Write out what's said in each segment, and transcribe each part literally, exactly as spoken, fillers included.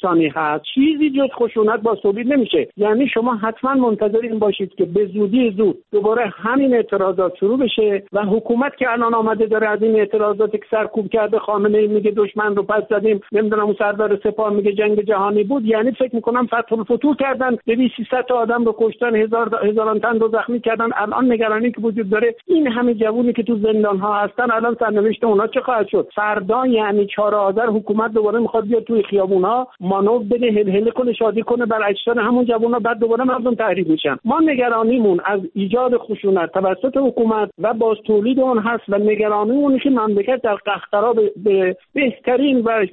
رسانی هست چیزی جز خشونت با تولید نمیشه. یعنی شما حتما منتظر این باشید که به زودی زود دوباره همین اعتراضات شروع بشه و حکومت که الان آمده داره از این اعتراضاتی که سرکوب کرده، خامنه‌ای میگه دشمن رو پس زدیم، نمیدونم اون سردار سپاه میگه جنگ جهانی بود، یعنی فکر میکنم فتح الفتوح کردن، دویست سیصد تا آدم رو کشتن، هزار هزاران تن رو زخمی کردن. الان نگرانی که وجود داره این همه جوونی که تو زندان ها هستن، الان سرنوشت اونا چه خواهد شد؟ فردا یعنی چهار آذر حکومت دوباره میخواد بیاد توی خیابونا مانور بده، هلهله کنه، شادی کنه بر اجساد همون جوونا، بعد دوباره مردم تحریک میشن. ما نگرانیمون از ایجاد خشونت توسط حکومت و باز تولید اون هست و نگرانیمون که مملکت در قهقرا به بهترین و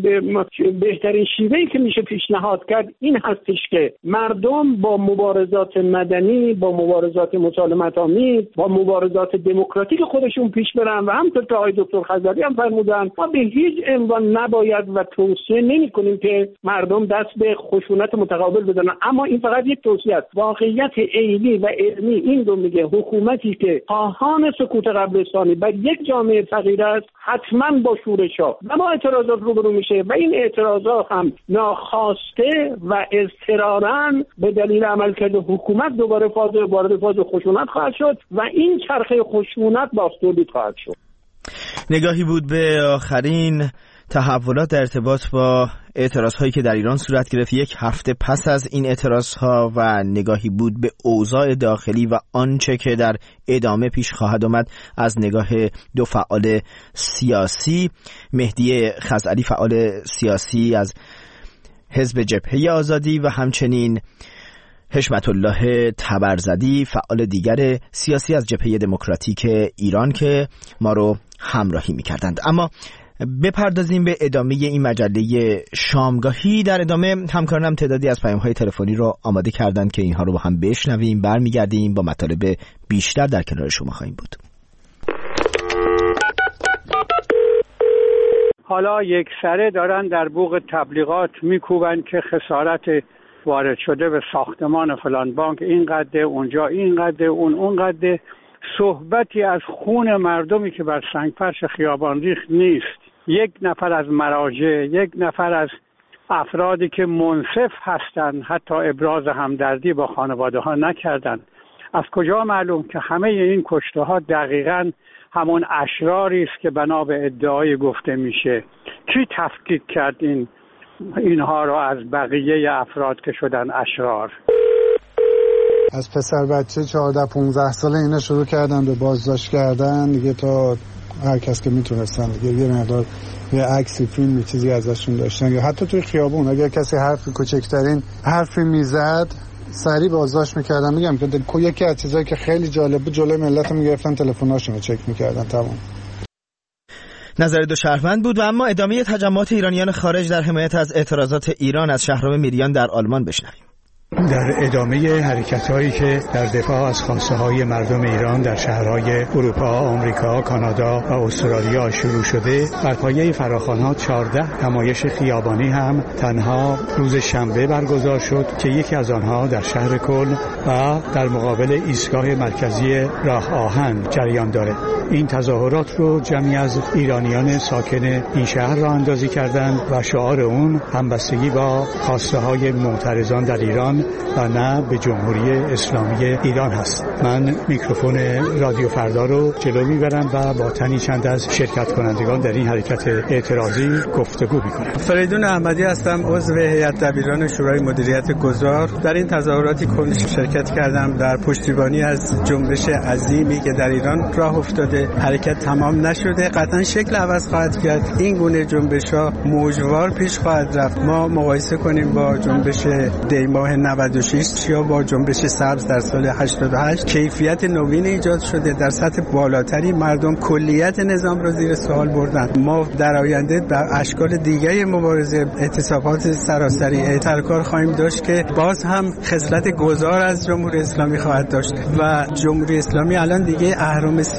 بهترین شیوهی که میشه پیشنهاد کرد این هستش که مردم با مبارزات مدنی، با مبارزات مسالمت آمیز، با مبارزات دموکراتیک خودشون پیش برن و همونطور که آقای دکتر خضری هم فرمودن ما به هیچ عنوان نباید و توصیه نمی‌کنیم که مردم دست به خشونت متقابل بزنن، اما این فقط یک توصیه است. واقعیت عینی و علمی این رو میگه حکومتی که خواهان سکوت قبرستانی بر یک جامعه فقیر است حتما با شورش‌ها و با اعتراضات روبرو میشه و این اعتراضات هم ناخواسته و اضطراراً به دلیل عملکرد حکومت دوباره فاز وارد فاز خشونت خواهد شد و این چرخه خشونت باز تولید خواهد شد. نگاهی بود به آخرین تحولات در ارتباط با اعتراض‌هایی که در ایران صورت گرفت یک هفته پس از این اعتراض‌ها و نگاهی بود به اوضاع داخلی و آنچه که در ادامه پیش خواهد آمد از نگاه دو فعال سیاسی، مهدی خزعلی فعال سیاسی از حزب جبهه آزادی و همچنین حشمت الله تبرزدی فعال دیگر سیاسی از جبهه دموکراتیک ایران که ما رو همراهی می‌کردند. اما بپردازیم به ادامه این مجله شامگاهی. در ادامه همکارانم تعدادی از پیام‌های تلفنی رو آماده کردند که اینها رو با هم بشنویم. برمیگردیم با مطالب بیشتر در کنار شما خواهیم بود. حالا یک سره دارن در بوق تبلیغات میکوبن که خسارت وارد شده به ساختمان فلان بانک اینقدر، اونجا اینقدر، اون اونقدر. صحبتی از خون مردمی که بر سنگفرش خیابان ریخت نیست. یک نفر از مراجع، یک نفر از افرادی که منصف هستند حتی ابراز همدردی با خانواده ها نکردند. از کجا معلوم که همه این کشته ها دقیقاً همون اشراری است که بنا به ادعای گفته میشه؟ کی تفکیک کرد این اینها رو از بقیه افراد که شدن اشرار؟ از پسر بچه چهارده پونزده ساله اینا شروع کردن به بازداشت کردن دیگه، تا هر کس که میتونستن دیگه یه مقدار یه عکسی فیلم چیزی ازشون داشتن، یا حتی توی خیابون اگر کسی حرفی کوچکترین حرفی میزد سریع بازداشت میکردن. میگم که یکی از چیزایی که خیلی جالبه جلوی ملت میگرفتن تلفن‌هاشون رو چک میکردن. تمام. نظر دو شهروند بود. و اما ادامه تجمعات ایرانیان خارج در حمایت از اعتراضات ایران از شهرام میریان در آلمان بشنویم. در ادامه حرکت‌هایی که در دفاع از خواسته‌های مردم ایران در شهرهای اروپا، آمریکا، کانادا و استرالیا شروع شده، بر پایه فراخوان‌ها چهارده نمایش خیابانی هم تنها روز شنبه برگزار شد که یکی از آنها در شهر کلن و در مقابل ایستگاه مرکزی راه آهن جریان دارد. این تظاهرات رو جمعی از ایرانیان ساکن این شهر راه اندازی کردند و شعار اون همبستگی با خواسته‌های معترضان در ایران و نه به جمهوری اسلامی ایران هست. من میکروفون رادیو فردا رو جلو میبرم و با تنی چند از شرکت کنندگان در این حرکت اعتراضی گفتگو میکنم. فریدون احمدی هستم، عضو هیئت دبیران شورای مدیریت گذار. در این تظاهراتی کل شرکت کردم در پشتیبانی از جنبش عظیمی که در ایران راه افتاده. حرکت تمام نشده، قطعا شکل عوض خواهد کرد. این گونه جنبش‌ها موجوار پیش خواهد رفت. ما مقایسه کنیم با جنبش دیماه نود و شش یا با جنبش سبز در سال هشتاد و هشت، کیفیت نوین ایجاد شده، در سطح بالاتری مردم کلیت نظام را زیر سوال بردن. ما در آینده در اشکال دیگه مبارزه، اعتصابات سراسری ترکار خواهیم داشت که باز هم خصلت گذار از جمهوری اسلامی خواهد داشت و جمهوری اسلامی الان دیگه اهرم سیاسیش رو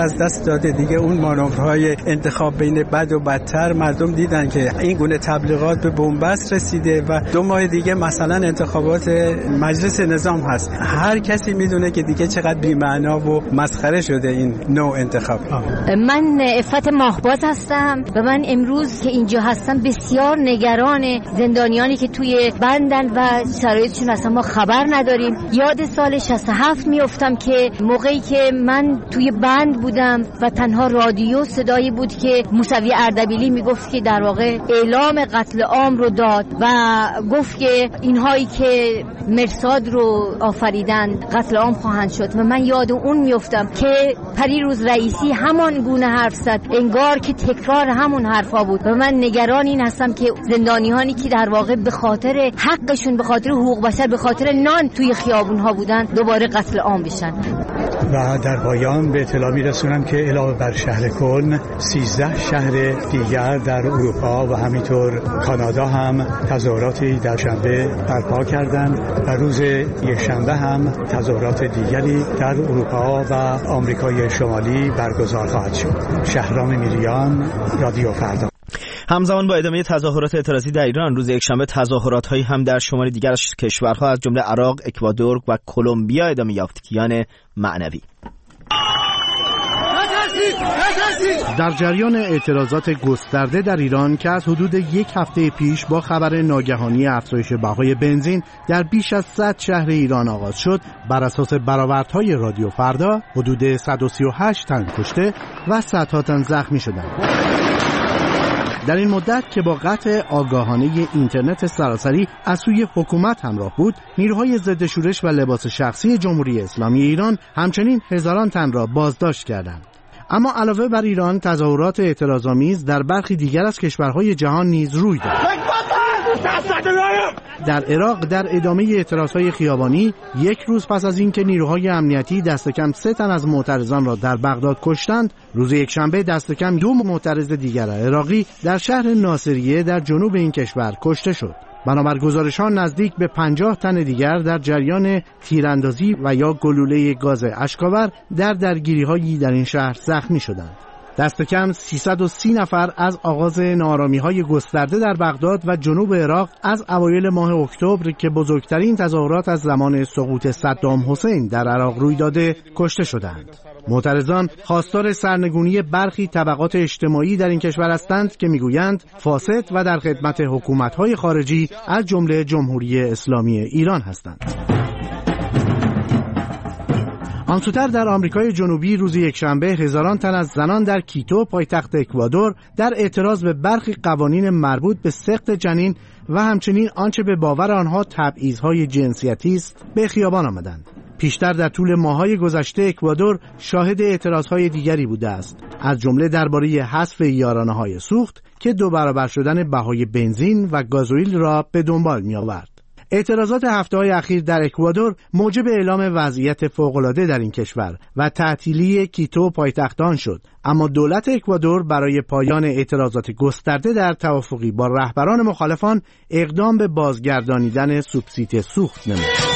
از دست داده دیگه. اون مانورهای انتخاب بین بد و بدتر، مردم دیدن که این گونه تبلیغات به بنبست رسیده و دو ماه دیگه مثلا انتخابات مجلس نظام هست. هر کسی میدونه که دیگه چقدر بی‌معنا و مسخره شده این نوع انتخاب. من عفت ماهباز هستم و من امروز که اینجا هستم بسیار نگران زندانیانی که توی بندن و شرایطشون اصلا ما خبر نداریم. یاد سال شصت و هفت میافتم که موقعی که من توی بند بودم و تنها رادیو صدایی بود که موسوی اردبیلی میگفت که در واقع اعلام قتل عام رو داد و گفت که اینهایی که مرصاد رو آفریدن قتل عام خواهند شد و من یاد اون میافتم که پریروز رئیسی همان گونه حرف زد، انگار که تکرار همون حرفا بود و من نگران این هستم که زندانیانی که در واقع به خاطر حقشون، به خاطر حقوق بشر، به خاطر نان توی خیابون‌ها بودن دوباره قتل عام بشن. و در پایان به اطلاع می‌رسونم که علاوه بر شهر کلن سیزده شهر دیگر در اروپا و همینطور کانادا هم تظاهراتی در شنبه برپا کردند و روز یکشنبه هم تظاهرات دیگری در اروپا و آمریکای شمالی برگزار خواهد شد. شهرام میریان، رادیو فردا. همزمان با ادامه تظاهرات اعتراضی در ایران، روز یکشنبه تظاهرات‌هایی هم در شمال دیگر از کشورها از جمله عراق، اکوادور و کلمبیا ادامه یافت. کیان معنوی. در جریان اعتراضات گسترده در ایران که از حدود یک هفته پیش با خبر ناگهانی افزایش بهای بنزین در بیش از صد شهر ایران آغاز شد، بر اساس برآوردهای رادیو فردا حدود صد و سی و هشت تن کشته و صدها تن زخمی شدند. در این مدت که با قطع آگاهانه اینترنت سراسری از سوی حکومت همراه بود، نیروهای ضد شورش و لباس شخصی جمهوری اسلامی ایران همچنین هزاران تن را بازداشت کردند. اما علاوه بر ایران، تظاهرات اعتراض‌آمیز در برخی دیگر از کشورهای جهان نیز روی داد. در عراق در ادامه اعتراضهای خیابانی، یک روز پس از اینکه نیروهای امنیتی دست کم سه تن از معترضان را در بغداد کشتند، روز یکشنبه دست کم دو معترض دیگر عراقی در شهر ناصریه در جنوب این کشور کشته شد. بنابر گزارش‌ها نزدیک به پنجاه تن دیگر در جریان تیراندازی و یا گلوله گاز اشک‌آور در درگیری‌هایی در این شهر زخمی شدند. دست کم سیصد و سی نفر از آغاز ناآرامی‌های گسترده در بغداد و جنوب عراق از اوایل ماه اکتبر که بزرگترین تظاهرات از زمان سقوط صدام حسین در عراق روی داده کشته شدند. معترضان خواستار سرنگونی برخی طبقات اجتماعی در این کشور هستند که میگویند فاسد و در خدمت حکومت‌های خارجی از جمله جمهوری اسلامی ایران هستند. آنسوتر در آمریکای جنوبی روز یکشنبه هزاران تن از زنان در کیتو پایتخت اکوادور در اعتراض به برخی قوانین مربوط به سقط جنین و همچنین آنچه به باور آنها تبعیض‌های جنسیتی است به خیابان آمدند. پیشتر در طول ماه‌های گذشته اکوادور شاهد اعتراض‌های دیگری بوده است، از جمله درباره حذف یارانه‌های سوخت که دو برابر شدن بهای بنزین و گازوئیل را به دنبال می‌آورد. اعتراضات هفته‌های اخیر در اکوادور موجب اعلام وضعیت فوق‌العاده در این کشور و تعطیلی کیتو پایتختان شد، اما دولت اکوادور برای پایان اعتراضات گسترده در توافقی با رهبران مخالفان اقدام به بازگردانیدن سوبسید سوخت نمود.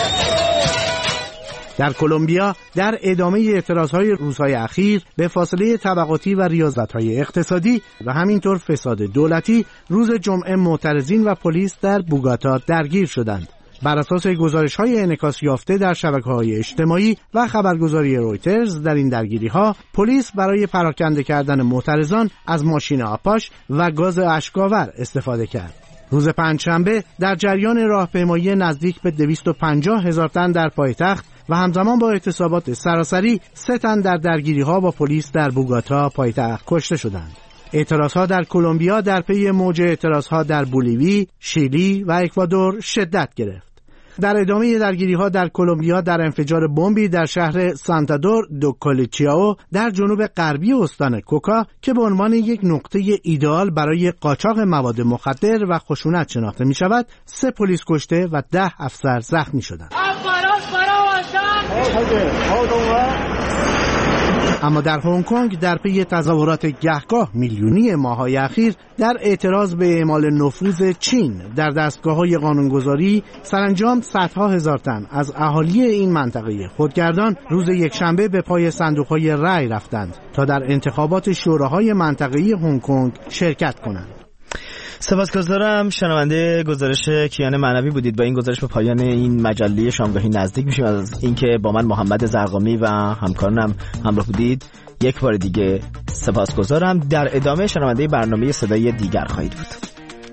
در کلمبیا در ادامه اعتراضهای روزهای اخیر به فاصله طبقاتی و ریاضت‌های اقتصادی و همینطور فساد دولتی، روز جمعه معترضین و پلیس در بوگاتا درگیر شدند. بر اساس گزارش‌های انعکاس یافته در شبکه‌های اجتماعی و خبرگزاری رویترز، در این درگیری‌ها پلیس برای پراکنده کردن معترضان از ماشین آپاش و گاز اشک‌آور استفاده کرد. روز پنجشنبه در جریان راهپیمایی نزدیک به دویست و پنجاه هزار تن در پایتخت و همزمان با اعتصابات سراسری، سه تن در درگیری‌ها با پلیس در بوگاتا پایتخت کشته شدند. اعتراضها در کلمبیا در پی موج اعتراضها در بولیوی، شیلی و اکوادور شدت گرفت. در ادامه درگیری‌ها در کلمبیا در انفجار بمبی در شهر سانتادور دو کولیچیائو در جنوب غربی استان کوکا که به عنوان یک نقطه ایدئال برای قاچاق مواد مخدر و خشونت شناخته می‌شود، سه پلیس کشته و ده افسر زخمی شدند. اما در هنگ کنگ در پی تظاهرات گهگاه میلیونی ماه‌های اخیر در اعتراض به اعمال نفوذ چین در دستگاه‌های قانونگذاری، سرانجام صدها هزار تن از اهالی این منطقه خودگردان روز یکشنبه به پای صندوق‌های رأی رفتند تا در انتخابات شوراهای منطقه‌ای هنگ کنگ شرکت کنند. سپاسگزارم. شنونده گزارش کیان معنوی بودید. با این گزارش به پایان این مجله شامگاهی نزدیک میشیم. از اینکه با من محمد زرقامی و همکارانم همراه بودید یک بار دیگه سپاسگزارم. در ادامه شنونده برنامه صدای دیگر خواهید بود.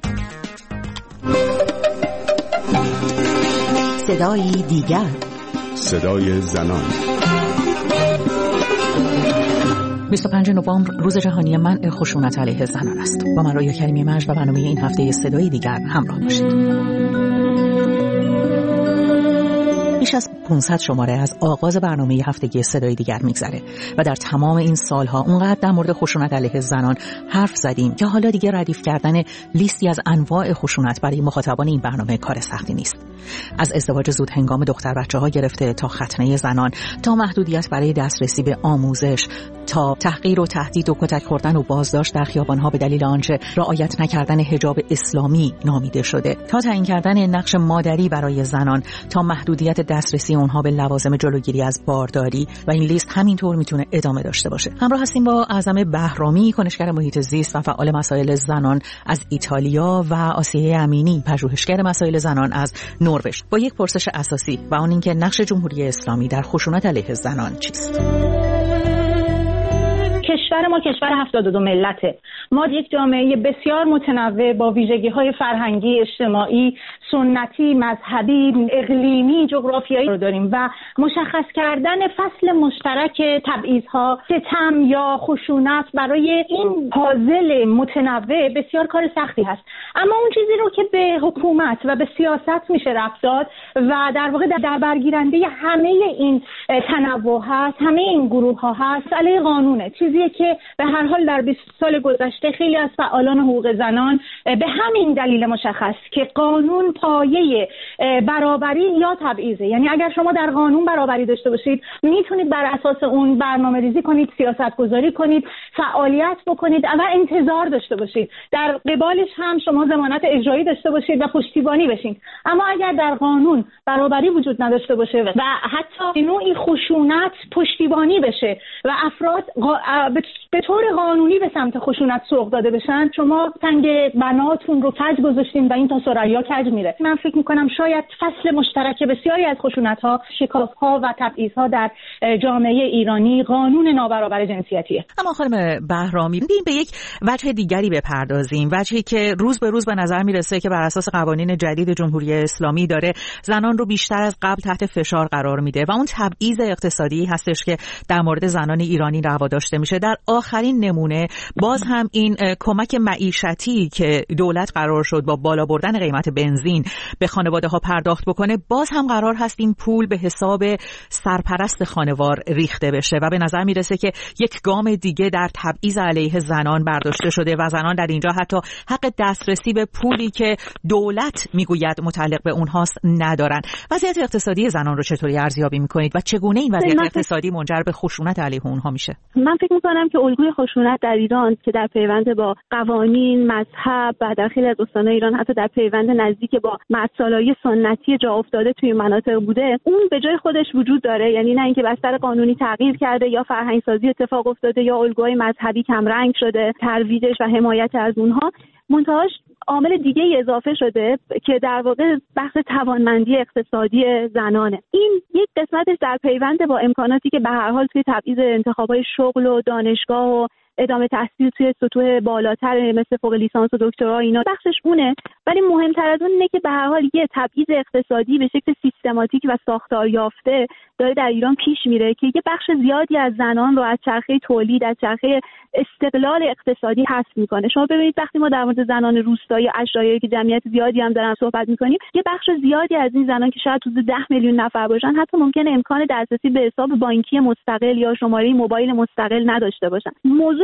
صدای دیگر، صدای زنان. بیست و پنجم نوامبر روز جهانی منع خشونت علیه زنان است. با من رؤیا کریمی مجد و برنامه این هفته صدای دیگر همراه باشید. بیش از پانصد شماره از آغاز برنامه هفتگی صدای دیگر میگذره و در تمام این سالها اونقدر در مورد خشونت علیه زنان حرف زدیم که حالا دیگه ردیف کردن لیستی از انواع خشونت برای مخاطبان این برنامه کار سختی نیست. از ازدواج زود هنگام دختر بچه‌ها گرفته تا ختنه زنان، تا محدودیت برای دسترسی به آموزش، تا تحقیر و تهدید و کتک خوردن و بازداشت در خیابان‌ها به دلیل آنچه رعایت نکردن حجاب اسلامی نامیده شده، تا تعیین کردن نقش مادری برای زنان، تا محدودیت دسترسی اونها به لوازم جلوگیری از بارداری و این لیست همینطور میتونه ادامه داشته باشه. همراه هستیم با اعظم بهرامی، کنشگر محیط زیست و فعال مسائل زنان از ایتالیا، و آسیه امینی، پژوهشگر مسائل زنان از نروژ، با یک پرسش اساسی و اون اینکه نقش جمهوری اسلامی در خشونت علیه زنان چیست؟ کشور ما کشور هفتاد و دو ملته. ما یک جامعه بسیار متنوع با ویژگی‌های فرهنگی، اجتماعی، سنتی، مذهبی، اقلیمی، جغرافیایی رو داریم و مشخص کردن فصل مشترک تبعیض‌ها، ستم یا خشونت برای این پازل متنوع بسیار کار سختی هست. اما اون چیزی رو که به حکومت و به سیاست میشه ربط داد و در واقع در برگیرنده همه این تنوع هست، همه این گروه ها هست، مسئله قانونه. چیزیه که به هر حال در بیست سال گذشته خیلی از فعالان حقوق زنان به همین دلیل مشخص که قانون پایه برابری یا تبعیضه. یعنی اگر شما در قانون برابری داشته باشید میتونید بر اساس اون برنامه ریزی کنید، سیاست گذاری کنید، فعالیت بکنید و انتظار داشته باشید. در قبالش هم شما ضمانت اجرایی داشته باشید و پشتیبانی بشید. اما اگر در قانون برابری وجود نداشته باشه و حتی نوعی خشونت پشتیبانی بشه و افراد به طور قانونی به سمت خشونت سوق داده بشن، شما سنگ بناتون رو کج گذاشتین و این تا ثریا کج میره. من فکر میکنم شاید فصل مشترک بسیاری از خشونت‌ها، شکاف‌ها و تبعیض‌ها در جامعه ایرانی قانون نابرابر جنسیتیه. اما خانم بهرامی، بیایم به یک وجه دیگری بپردازیم، وجهی که روز به روز به نظر میرسه که بر اساس قوانین جدید جمهوری اسلامی داره زنان رو بیشتر از قبل تحت فشار قرار میده و اون تبعیض اقتصادی هستش که در مورد زنان ایرانی روا داشته میشه. در آخرین نمونه باز هم این کمک معیشتی که دولت قرار شد با بالا بردن قیمت بنزین به خانواده ها پرداخت بکنه، باز هم قرار هست این پول به حساب سرپرست خانوار ریخته بشه و به نظر میرسه که یک گام دیگه در تبعیض علیه زنان برداشته شده و زنان در اینجا حتی حق دسترسی به پولی که دولت میگوید متعلق به اونهاست ندارن. وضعیت اقتصادی زنان رو چطوری ارزیابی میکنید و چگونه این وضعیت اقتصادی منجر به خشونت علیه اونها میشه؟ من فکر میکنم که الگوی خشونت در ایران که در پیوند با قوانین، مذهب و در خیلی از استان‌های ایران حتی در پیوند نزدیک با مردسالاری سنتی جا افتاده توی مناطق بوده، اون به جای خودش وجود داره. یعنی نه اینکه بستر قانونی تغییر کرده یا فرهنگ سازی اتفاق افتاده یا الگوهای مذهبی کم رنگ شده، ترویجش و حمایت از اونها، منتهاش عامل دیگه اضافه شده که در واقع بحث توانمندی اقتصادی زنانه. این یک قسمتش در پیوند با امکاناتی که به هر حال توی تبعیض انتخابای شغل و دانشگاه و ادامه تحصیل توی سطوح بالاتر مثل فوق لیسانس و دکترا اینا بخشش اونه، ولی مهمتر از اون اینه که به هر حال یه تبعیض اقتصادی به شکل سیستماتیک و ساختار یافته داره در ایران پیش میره که یه بخش زیادی از زنان رو از چرخه تولید، از چرخه استقلال اقتصادی حذف میکنه. شما ببینید وقتی ما در مورد زنان روستایی اشرایی که جمعیت زیادی هم دارن صحبت میکنیم، یه بخش زیادی از این زنان که شاید حدود ده میلیون نفر باشن حتی ممکنه امکان دسترسی به حساب بانکی مستقل یا شماره موبایل مستقل نداشته باشن. موضوع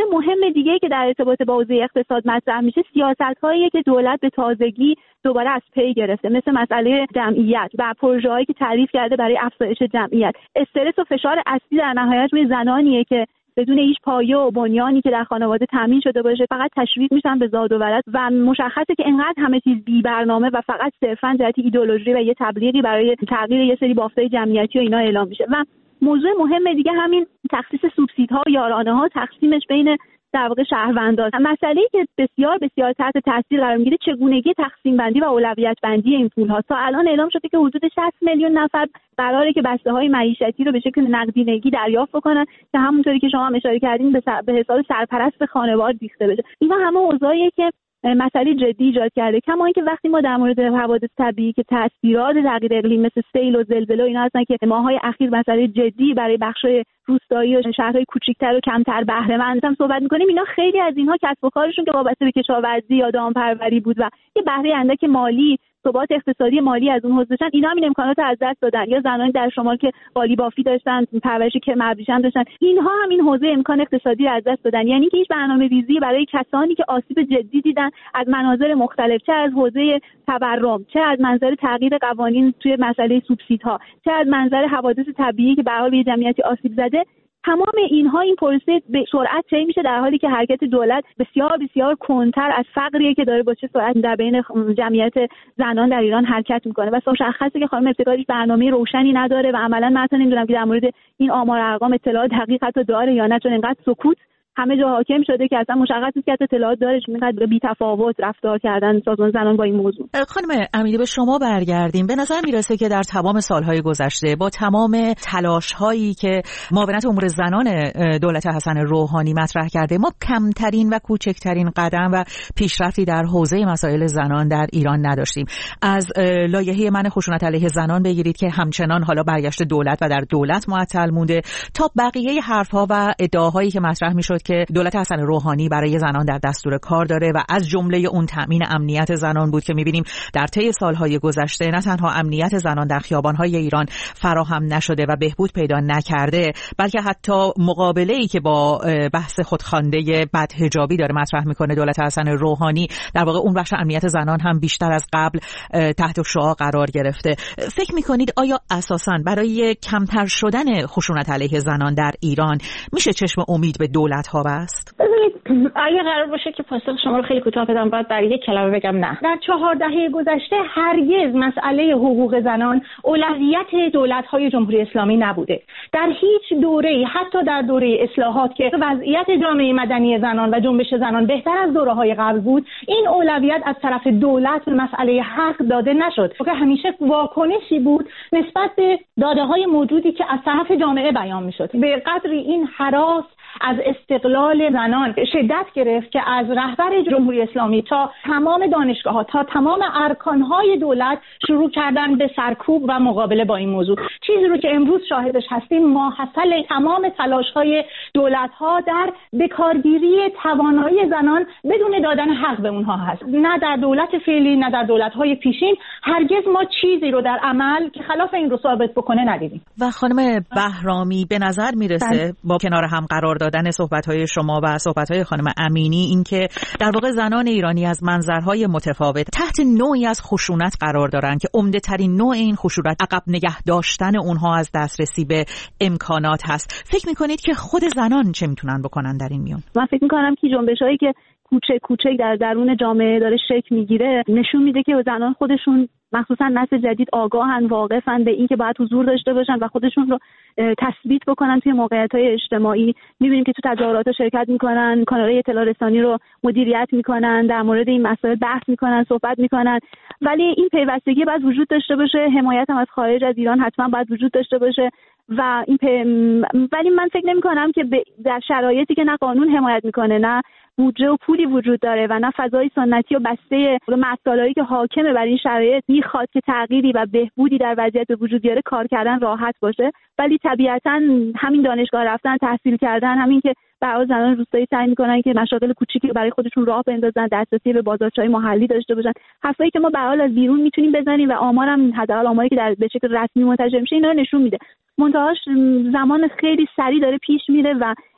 مهم دیگه که در ارتباط با حوزه اقتصاد مطرح میشه سیاست‌هایی که دولت به تازگی دوباره از پی گرفته، مثل مسئله جمعیت و پروژه‌هایی که تعریف کرده برای افزایش جمعیت. استرس و فشار اصلی در نهایت روی زنانیه که بدون هیچ پایه و بنیانی که در خانواده تامین شده باشه فقط تشویق میشن به زاد و ولد و مشخصه که اینقدر همه چیز بی برنامه و فقط صرفاً جهت ایدئولوژی و یه تبلیغی برای تغییر یه سری بافتای جمعیتی و اینا اعلام میشه. و موضوع مهم دیگه همین تخصیص سوبسیدها و یارانه‌ها، تقسیمش بین در واقع شهروندان. مسئله‌ای که بسیار بسیار تحت تاثیر قرار میگیره چگونگی تقسیم بندی و اولویت بندی این پول‌ها. تا الان اعلام شده که حدود شصت میلیون نفر قراره که بسته‌های معیشتی رو به شکل نقدینگی دریافت بکنن که همونطوری که شما هم اشاره کردین به, سر... به حساب سرپرست خانوار ریخته بشه. اینا همه اوضاعیه که مسئله جدی ایجاد کرده. کما اینکه وقتی ما در مورد حوادث طبیعی که تاثیرات تغییر اقلیم مثل سیل و زلزله و اینا هستن که ماهای اخیر مسئله جدی برای بخش‌های روستایی و شهرهای کوچکتر و کمتر بهره مند هم صحبت می‌کنیم، اینا خیلی از اینها کسب و کارشون که وابسته به کشاورزی یا دامپروری بود و یه بهره اندک مالی، ثبات اقتصادی مالی از اون حوزه داشتن، اینا هم این امکانات از دست دادن. یا زنانی در شمال که قالی بافی داشتن، پرورشی که ابریشم داشتن، اینها هم این حوزه امکان اقتصادی از دست دادن. یعنی که هیچ برنامه‌ریزی برای کسانی که آسیب جدی دیدن از مناظر مختلف، چه از حوزه تورم، چه از منظر تغییر قوانین توی مسئله سوبسیدها، چه از منظر حوادث طبیعی که به حال به جمعیتی آسیب زده، تمام اینها این پروسه به سرعت طی میشه در حالی که حرکت دولت بسیار بسیار کنتر از فقریه که داره با چه سرعت در بین جمعیت زنان در ایران حرکت میکنه و مشخصه که خانم ابتکاری برنامه روشنی نداره و عملا من اصلا نمیدونم که در مورد این آمار ارقام اطلاعات دقیق حتی داره یا نه، چون اینقدر سکوت همه جا حاکم شده که اصلا مشخص نیست که اطلاعات داره، چون اینقدر بی‌تفاوت رفتار کردن سازمان زنان با این موضوع. خانم امیدی به شما برگردیم. به نظر میرسه که در تمام سالهای گذشته با تمام تلاش‌هایی که معاونت امور زنان دولت حسن روحانی مطرح کرده، ما کمترین و کوچکترین قدم و پیشرفتی در حوزه مسائل زنان در ایران نداشتیم. از لایحه منع خشونت علیه زنان بگیرید که همچنان حالا برگشت دولت و در دولت معطل مونده، تا بقیه حرف‌ها و ادعاهایی که مطرح می‌شد که دولت حسن روحانی برای زنان در دستور کار داره و از جمله اون تامین امنیت زنان بود که می‌بینیم در طی سالهای گذشته نه تنها امنیت زنان در خیابان‌های ایران فراهم نشده و بهبود پیدا نکرده، بلکه حتی مقابله‌ای که با بحث خودخوانده بدحجابی داره مطرح می‌کنه دولت حسن روحانی، در واقع اون بخش امنیت زنان هم بیشتر از قبل تحت شعاع قرار گرفته. فکر می‌کنید آیا اساساً برای کمتر شدن خشونت علیه زنان در ایران میشه چشم امید به دولت‌ها بست؟ ببینید اگه قرار باشه که پاسخ شما رو خیلی کوتاه بدم، باید در یک کلمه بگم نه. در چهار دهه گذشته هرگز مسئله حقوق زنان اولویت دولت‌های جمهوری اسلامی نبوده. در هیچ دوره‌ای، حتی در دوره اصلاحات که وضعیت جامعه مدنی زنان و جنبش زنان بهتر از دوره‌های قبل بود، این اولویت از طرف دولت به مسئله حق داده نشد، که همیشه واکنشی بود نسبت به داده‌های موجودی که از طرف جامعه بیان می‌شد. به قدری این هراس از استقلال زنان شدت گرفت که از رهبر جمهوری اسلامی تا تمام دانشگاه‌ها تا تمام ارکان‌های دولت شروع کردن به سرکوب و مقابله با این موضوع. چیزی رو که امروز شاهدش هستیم ماحصل تمام تلاش‌های دولت‌ها در بکارگیری توانایی زنان بدون دادن حق به اونها هست. نه در دولت فعلی نه در دولت‌های پیشین هرگز ما چیزی رو در عمل که خلاف این رو ثابت بکنه ندیدیم. و خانم بهرامی به نظر میرسه با کنار هم قرار دادن صحبت‌های شما و صحبت‌های خانم امینی این که در واقع زنان ایرانی از منظرهای متفاوت تحت نوعی از خشونت قرار دارن که عمده‌ترین نوع این خشونت عقب نگه داشتن اونها از دسترسی به امکانات هست. فکر می‌کنید که خود زنان چه میتونن بکنن در این میون؟ من فکر می‌کنم که جنبش‌هایی که کوچک کوچک در درون جامعه داره شکل میگیره نشون میده که زنان خودشون مخصوصا نسل جدید آگاهن، واقفن به این که باید حضور داشته باشن و خودشون رو تثبیت بکنن توی موقعیت‌های اجتماعی. می‌بینیم که تو تظاهرات شرکت می‌کنن، کانال‌های اطلاع رسانی رو مدیریت می‌کنن، در مورد این مسائل بحث می‌کنن، صحبت می‌کنن، ولی این پیوستگی باید وجود داشته باشه. حمایت هم از خارج از ایران حتما باید وجود داشته باشه و این پی... ولی من فکر نمی‌کنم که در شرایطی که نه قانون حمایت می‌کنه، نه بودجه و پولی وجود داره و نه فضای سنتی و بسته مسائلی که حاکمه بر این شرایط میخواد که تغییری و بهبودی در وضعیت به وجود بیاره، کار کردن راحت باشه. ولی طبیعتاً همین دانشگاه رفتن، تحصیل کردن، همین که برای زنان روستایی سعی میکنن که مشاغل کوچیکی برای خودشون راه بندازن، دسترسی به بازارچهای محلی داشته باشن، حرفایی که ما به حال از بیرون میتونیم بزنیم و آمارم حداقل آماری که در به شکل رسمی منتشر میشه اینا رو نشون میده. منتهاش زمان خیلی سریع داره پیش میره و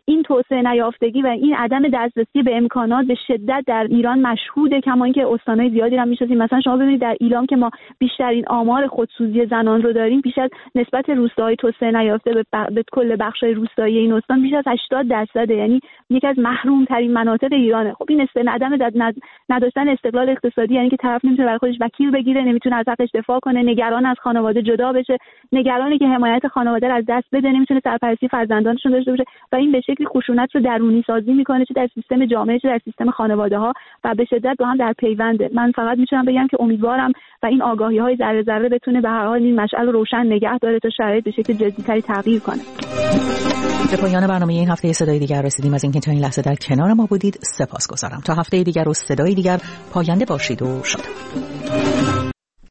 این توسعه نیافتگی و این عدم دسترسی به امکانات به شدت در ایران مشهوده، کما اینکه استان‌های زیادی رو می‌شناسیم. مثلا شما ببینید در ایلام که ما بیشترین آمار خودسوزی زنان رو داریم، بیش از نسبت روستاهای توسعه نیافته به, ب... به کل بخش‌های روستایی این استان بیش از هشتاد درصد، یعنی یکی از محروم‌ترین مناطق ایرانه. خب این است عدم ند... نداشتن استقلال اقتصادی، یعنی که طرف نمیتونه برای خودش وکیل بگیره، نمیتونه از حقش دفاع کنه، نگران از خانواده جدا بشه، نگرانی که حمایت خانواده رو از دست بده، نمیتونه سرپرستی فرزندانشون داشته باشه و این به شکلی خشونت رو درونی سازی میکنه، چه در سیستم جامعه چه در سیستم خانواده‌ها و به شدت با هم در پیونده. من فقط میتونم بگم که امیدوارم و این آگاهی‌های ذره ذره بتونه به هر حال این مشعل رو روشن نگه داره تا شرایط به شکل جدی‌تری تغییر کنه. به پایان برنامه این هفته صدای دیگر رسیدیم. از اینکه تا این لحظه در کنار ما بودید سپاسگزارم. تا هفته دیگر و صدای دیگر پاینده باشید و شاد.